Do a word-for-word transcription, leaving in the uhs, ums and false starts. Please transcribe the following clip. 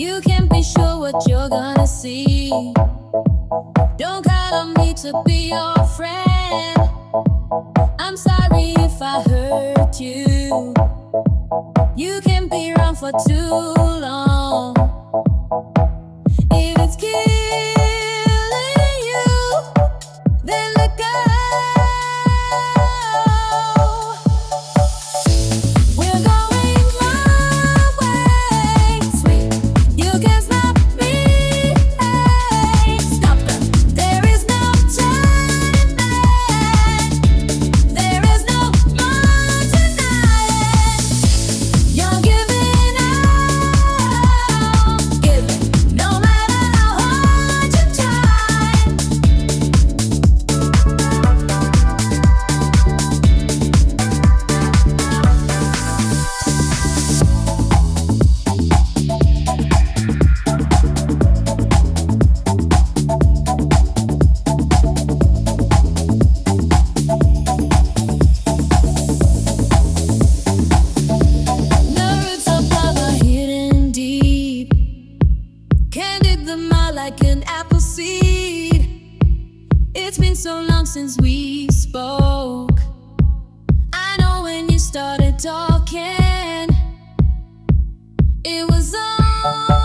You can't be sure what you're gonna see. Don't count on me to be your friend. I'm sorry if I hurt you. You can't be around for too long. If it's killing you, then let go. We're going my way, sweet. You can't stop me. Hey, stop them. There is no turning back. There is no more tonight. You're giving out, giving, no matter how hard you try. The roots of love are hidden deep. Candied them out like an apple seed. It's been so long since we spoke. I know when you started talking, it was on.